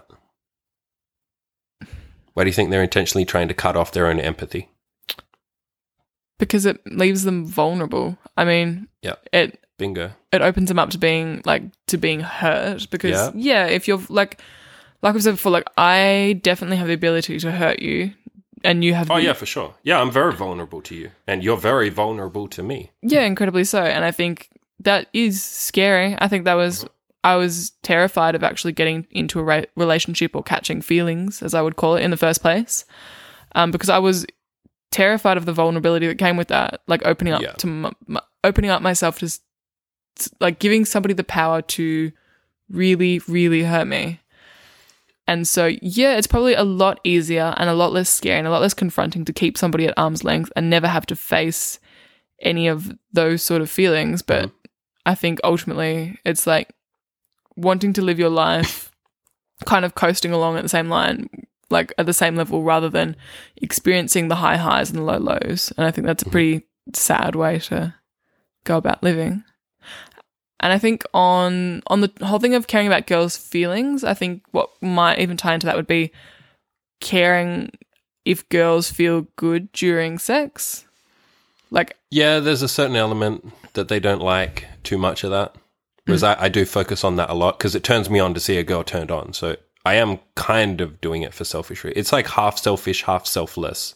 [SPEAKER 1] Why do you think they're intentionally trying to cut off their own empathy?
[SPEAKER 2] Because it leaves them vulnerable. I mean,
[SPEAKER 1] Bingo.
[SPEAKER 2] It opens them up to being hurt because, if you're like we said before, like, I definitely have the ability to hurt you and you have
[SPEAKER 1] Oh, yeah, for sure. Yeah, I'm very vulnerable to you, and you're very vulnerable to me.
[SPEAKER 2] Yeah, incredibly so. And I think that is scary. I think that was, I was terrified of actually getting into a relationship or catching feelings, as I would call it, in the first place, because I was terrified of the vulnerability that came with that, like opening up to opening up myself to like giving somebody the power to really, really hurt me. And so, yeah, it's probably a lot easier and a lot less scary and a lot less confronting to keep somebody at arm's length and never have to face any of those sort of feelings. But I think ultimately it's like wanting to live your life kind of coasting along at the same line, like at the same level, rather than experiencing the high highs and the low lows. And I think that's a pretty sad way to go about living. And I think on the whole thing of caring about girls' feelings, I think what might even tie into that would be caring if girls feel good during sex. Like,
[SPEAKER 1] yeah, there's a certain element that they don't like too much of that. Whereas I do focus on that a lot because it turns me on to see a girl turned on. So I am kind of doing it for selfish reasons. It's like half selfish, half selfless.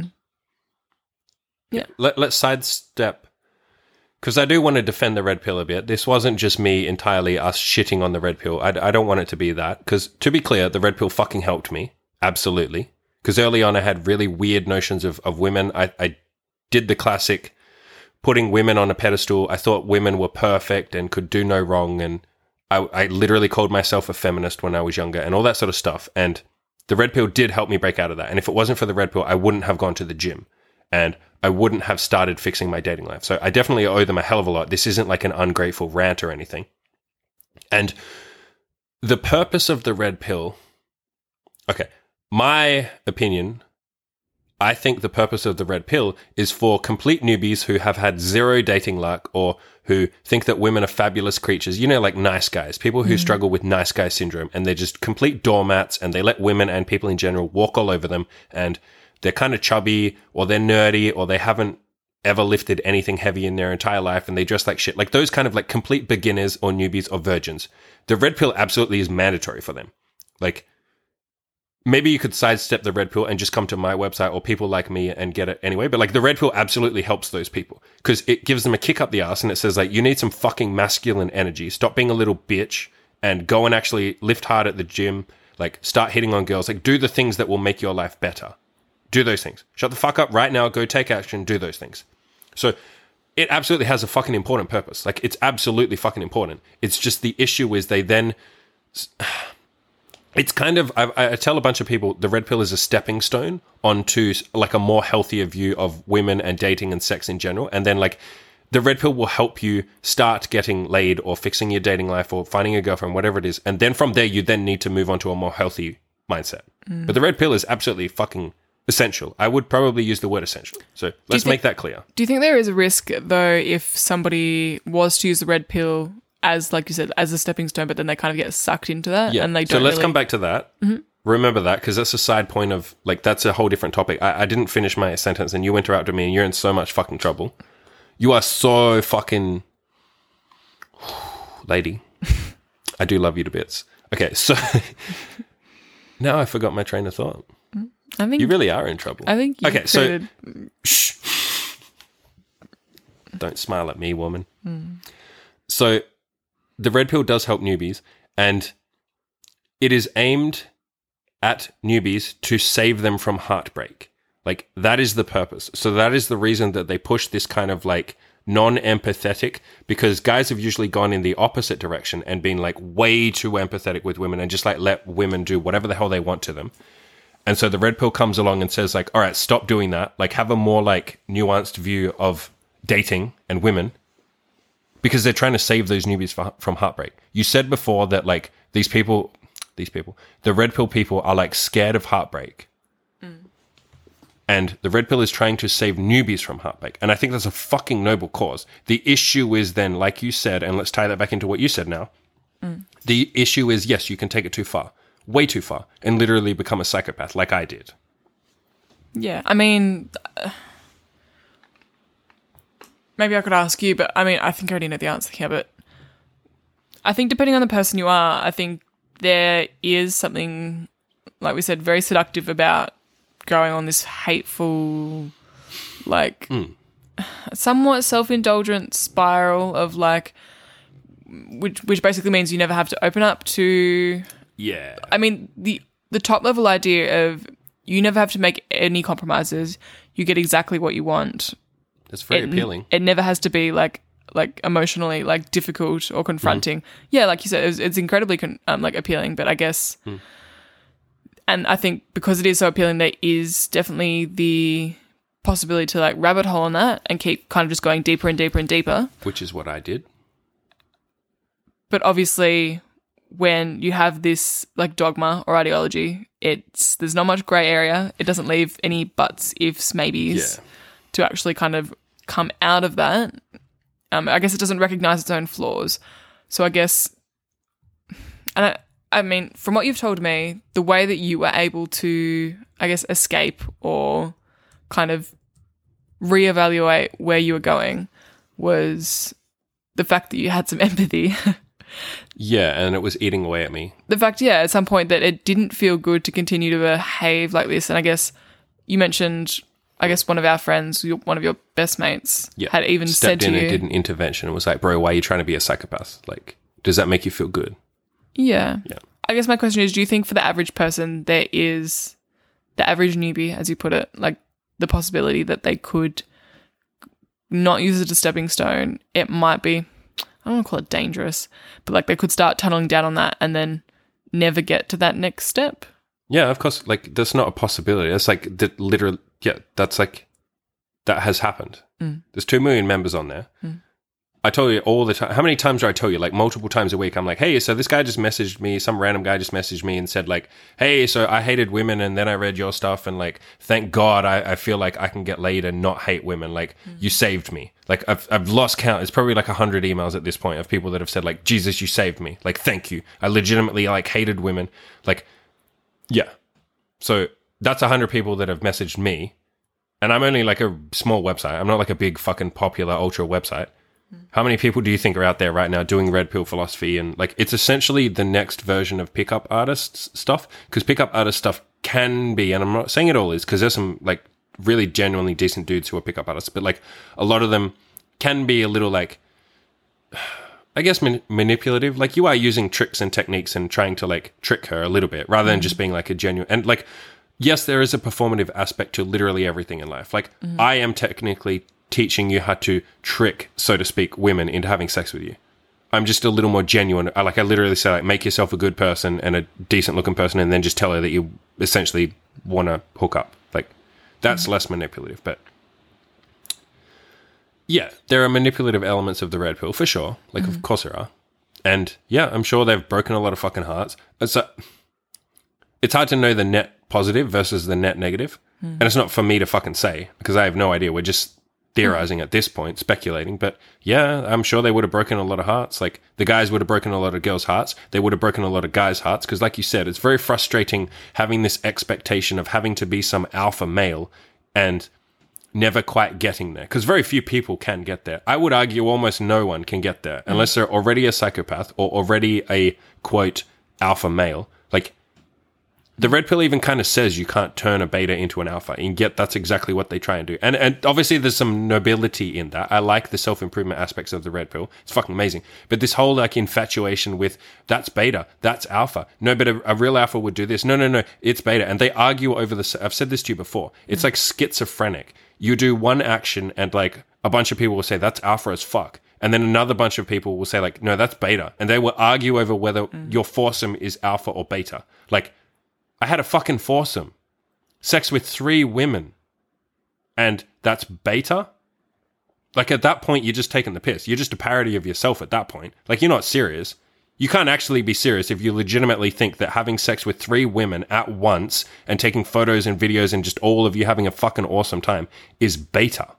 [SPEAKER 2] Yeah.
[SPEAKER 1] Let's sidestep. Because I do want to defend the red pill a bit. This wasn't just me entirely us shitting on the red pill. I don't want it to be that. Because to be clear, the red pill fucking helped me. Absolutely. Because early on I had really weird notions of women. I did the classic putting women on a pedestal. I thought women were perfect and could do no wrong. And I literally called myself a feminist when I was younger and all that sort of stuff. And the red pill did help me break out of that. And if it wasn't for the red pill, I wouldn't have gone to the gym. And I wouldn't have started fixing my dating life. So I definitely owe them a hell of a lot. This isn't like an ungrateful rant or anything. And the purpose of the red pill, okay, my opinion, I think the purpose of the red pill is for complete newbies who have had zero dating luck or who think that women are fabulous creatures, you know, like nice guys, people who struggle with nice guy syndrome, and they're just complete doormats and they let women and people in general walk all over them, and they're kind of chubby or they're nerdy or they haven't ever lifted anything heavy in their entire life and they dress like shit. Like those kind of like complete beginners or newbies or virgins. The red pill absolutely is mandatory for them. Like maybe you could sidestep the red pill and just come to my website or people like me and get it anyway. But like the red pill absolutely helps those people because it gives them a kick up the ass and it says like, you need some fucking masculine energy. Stop being a little bitch and go and actually lift hard at the gym. Like start hitting on girls. Like do the things that will make your life better. Do those things. Shut the fuck up right now. Go take action. Do those things. So it absolutely has a fucking important purpose. Like it's absolutely fucking important. It's just the issue is they then... It's kind of... I tell a bunch of people the red pill is a stepping stone onto like a more healthier view of women and dating and sex in general. And then like the red pill will help you start getting laid or fixing your dating life or finding a girlfriend, whatever it is. And then from there, you then need to move on to a more healthy mindset. But the red pill is absolutely fucking... essential. I would probably use the word essential. So let's make that clear.
[SPEAKER 2] Do you think there is a risk, though, if somebody was to use the red pill as, like you said, as a stepping stone, but then they kind of get sucked into that?
[SPEAKER 1] Yeah.
[SPEAKER 2] And they
[SPEAKER 1] so
[SPEAKER 2] don't
[SPEAKER 1] let's come back to that. Remember that, because that's a side point of, like, that's a whole different topic. I didn't finish my sentence and you interrupted me and you're in so much fucking trouble. You are so fucking... Lady. I do love you to bits. Okay, so... now I forgot my train of thought.
[SPEAKER 2] I think
[SPEAKER 1] you really are in trouble.
[SPEAKER 2] I think you
[SPEAKER 1] so shh. Don't smile at me, woman. So the red pill does help newbies, and it is aimed at newbies to save them from heartbreak. Like that is the purpose. So that is the reason that they push this kind of like non-empathetic, because guys have usually gone in the opposite direction and been like way too empathetic with women and just like let women do whatever the hell they want to them. And so the red pill comes along and says like, all right, stop doing that. Like have a more like nuanced view of dating and women, because they're trying to save those newbies from heartbreak. You said before that like these people, the red pill people are like scared of heartbreak. And the red pill is trying to save newbies from heartbreak. And I think that's a fucking noble cause. The issue is then, like you said, and let's tie that back into what you said now. The issue is, yes, you can take it too far. Way too far, and literally become a psychopath like I did.
[SPEAKER 2] Yeah, I mean, maybe I could ask you, but I mean, I think I already know the answer here, but I think depending on the person you are, I think there is something, like we said, very seductive about going on this hateful, like, somewhat self-indulgent spiral of like, which basically means you never have to open up to.
[SPEAKER 1] Yeah.
[SPEAKER 2] I mean, the top level idea of you never have to make any compromises. You get exactly what you want.
[SPEAKER 1] That's very appealing.
[SPEAKER 2] It never has to be like emotionally like difficult or confronting. Yeah, like you said, it's incredibly like appealing. But I guess, and I think because it is so appealing, there is definitely the possibility to like rabbit hole on that and keep kind of just going deeper and deeper and deeper.
[SPEAKER 1] Which is what I did.
[SPEAKER 2] But obviously, when you have this like dogma or ideology, there's not much grey area. It doesn't leave any buts, ifs, maybes to actually kind of come out of that. I guess it doesn't recognize its own flaws. So I guess, and I mean, from what you've told me, the way that you were able to, I guess, escape or kind of reevaluate where you were going was the fact that you had some empathy.
[SPEAKER 1] Yeah, and it was eating away at me.
[SPEAKER 2] The fact, at some point that it didn't feel good to continue to behave like this. And I guess you mentioned, one of our friends, one of your best mates, had even said to you...
[SPEAKER 1] Stepped in and did an intervention and was like, bro, why are you trying to be a psychopath? Like, does that make you feel good?
[SPEAKER 2] Yeah. I guess my question is, do you think for the average person there is, the average newbie, as you put it, like the possibility that they could not use it as a stepping stone? It might be... I don't want to call it dangerous, but like they could start tunneling down on that and then never get to that next step.
[SPEAKER 1] Yeah, of course. Like that's not a possibility. That's like literally, that's like, that has happened. There's 2 million members on there. I tell you all the time. How many times do I tell you? Like multiple times a week. I'm like, hey, so this guy just messaged me. Some random guy just messaged me and said like, hey, so I hated women and then I read your stuff and like, thank God I feel like I can get laid and not hate women. Like you saved me. Like I've lost count. It's probably like 100 emails at this point of people that have said like, Jesus, you saved me. Like, thank you. I legitimately like hated women. Like, yeah. So that's 100 people that have messaged me. And I'm only like a small website. I'm not like a big fucking popular ultra website. How many people do you think are out there right now doing red pill philosophy? And like, it's essentially the next version of pickup artist stuff, because pickup artist stuff can be, and I'm not saying it all is, because there's some like really genuinely decent dudes who are pickup artists, but like a lot of them can be a little like, I guess manipulative. Like you are using tricks and techniques and trying to like trick her a little bit rather than just being like a genuine, and like, yes, there is a performative aspect to literally everything in life. Like I am technically teaching you how to trick, so to speak, women into having sex with you. I'm just a little more genuine. I literally say like, make yourself a good person and a decent looking person, and then just tell her that you essentially want to hook up. Like that's less manipulative, but yeah, there are manipulative elements of the red pill for sure. Like of course there are. And yeah, I'm sure they've broken a lot of fucking hearts. It's hard to know the net positive versus the net negative. And it's not for me to fucking say because I have no idea. We're just theorizing at this point, speculating, but yeah, I'm sure they would have broken a lot of hearts. Like the guys would have broken a lot of girls' hearts. They would have broken a lot of guys' hearts because, like you said, it's very frustrating having this expectation of having to be some alpha male and never quite getting there, because very few people can get there. I would argue almost no one can get there unless they're already a psychopath or already a quote alpha male. Like the red pill even kind of says you can't turn a beta into an alpha, and yet that's exactly what they try and do. And obviously there's some nobility in that. I like the self-improvement aspects of the red pill. It's fucking amazing. But this whole like infatuation with that's beta, that's alpha. No, but a real alpha would do this. No, it's beta. And they argue over this. I've said this to you before. It's like schizophrenic. You do one action and like a bunch of people will say that's alpha as fuck. And then another bunch of people will say like, no, that's beta. And they will argue over whether your foursome is alpha or beta. Like, I had a fucking foursome. Sex with 3 women. And that's beta? Like, at that point, you're just taking the piss. You're just a parody of yourself at that point. Like, you're not serious. You can't actually be serious if you legitimately think that having sex with 3 women at once and taking photos and videos and just all of you having a fucking awesome time is beta.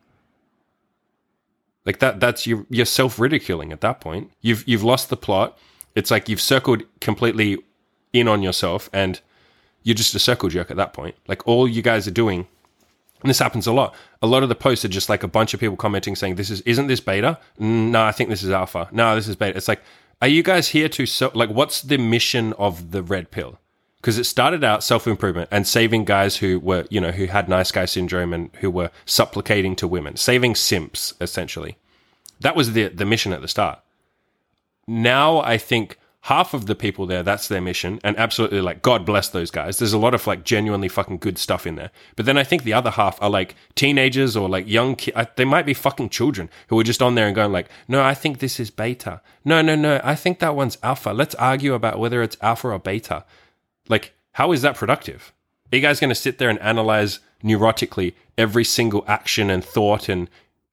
[SPEAKER 1] Like, that's you're self-ridiculing at that point. You've lost the plot. It's like you've circled completely in on yourself and you're just a circle jerk at that point. Like all you guys are doing, and this happens a lot of the posts are just like a bunch of people commenting saying, isn't this beta? No, I think this is alpha. No, this is beta. It's like, are you guys here to, like, what's the mission of the red pill? Because it started out self-improvement and saving guys who were, you know, who had nice guy syndrome and who were supplicating to women, saving simps, essentially. That was the mission at the start. Now I think half of the people there, that's their mission, and absolutely, like, God bless those guys. There's a lot of, like, genuinely fucking good stuff in there. But then I think the other half are, like, teenagers or, like, young kids. They might be fucking children who are just on there and going, like, no, I think this is beta. No, I think that one's alpha. Let's argue about whether it's alpha or beta. Like, how is that productive? Are you guys going to sit there and analyze neurotically every single action and thought and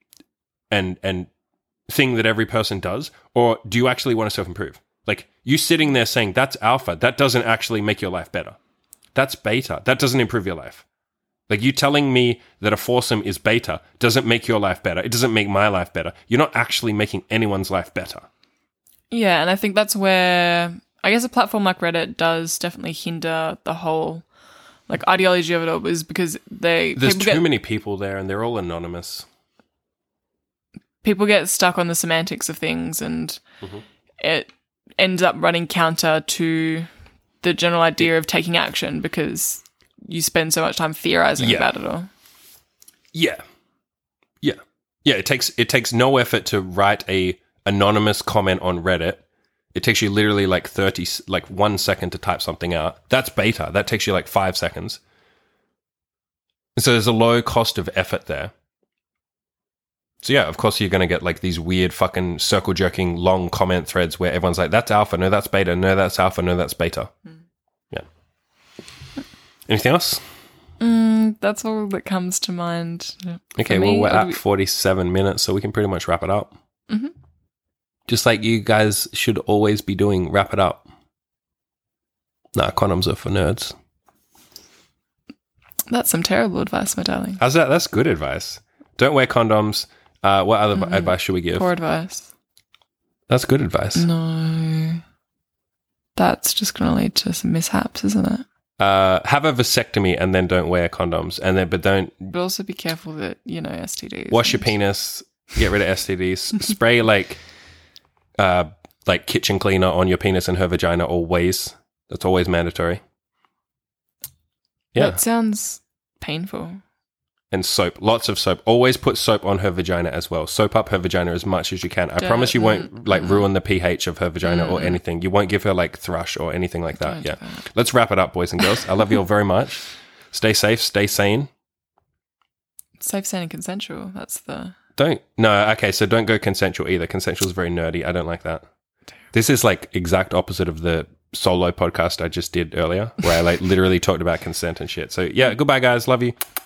[SPEAKER 1] thing that every person does? Or do you actually want to self-improve? Like, you sitting there saying, that's alpha, that doesn't actually make your life better. That's beta. That doesn't improve your life. Like, you telling me that a foursome is beta doesn't make your life better. It doesn't make my life better. You're not actually making anyone's life better.
[SPEAKER 2] Yeah, and I think that's where, I guess a platform like Reddit does definitely hinder the whole, like, ideology of it all, is because
[SPEAKER 1] there's too many people there and they're all anonymous.
[SPEAKER 2] People get stuck on the semantics of things, and it ends up running counter to the general idea of taking action because you spend so much time theorizing about it all.
[SPEAKER 1] Yeah. It takes no effort to write a anonymous comment on Reddit. It takes you literally like 1 second to type something out. That's beta. That takes you like 5 seconds. And so there's a low cost of effort there. So yeah, of course you're going to get like these weird fucking circle jerking long comment threads where everyone's like, that's alpha, no, that's beta, no, that's alpha, no, that's beta. Yeah. Anything else?
[SPEAKER 2] That's all that comes to mind.
[SPEAKER 1] Okay, well, we're at 47 minutes, so we can pretty much wrap it up. Just like you guys should always be doing, wrap it up. Nah, condoms are for nerds.
[SPEAKER 2] That's some terrible advice, my darling.
[SPEAKER 1] How's that? That's good advice. Don't wear condoms. What other advice should we give?
[SPEAKER 2] Poor advice.
[SPEAKER 1] That's good advice.
[SPEAKER 2] No. That's just going to lead to some mishaps, isn't it?
[SPEAKER 1] Have a vasectomy and then don't wear condoms. But
[SPEAKER 2] also be careful that, STDs.
[SPEAKER 1] Wash your penis. Get rid of STDs. Spray like kitchen cleaner on your penis and her vagina always. That's always mandatory. Yeah.
[SPEAKER 2] That sounds painful.
[SPEAKER 1] And soap. Lots of soap. Always put soap on her vagina as well. Soap up her vagina as much as you can. I promise you won't ruin the pH of her vagina or anything. You won't give her thrush or anything like that. Yeah. Let's wrap it up, boys and girls. I love you all very much. Stay safe. Stay sane.
[SPEAKER 2] Safe, sane, and consensual. That's the...
[SPEAKER 1] So don't go consensual either. Consensual is very nerdy. I don't like that. This is like exact opposite of the solo podcast I just did earlier where I literally talked about consent and shit. So yeah, goodbye guys. Love you.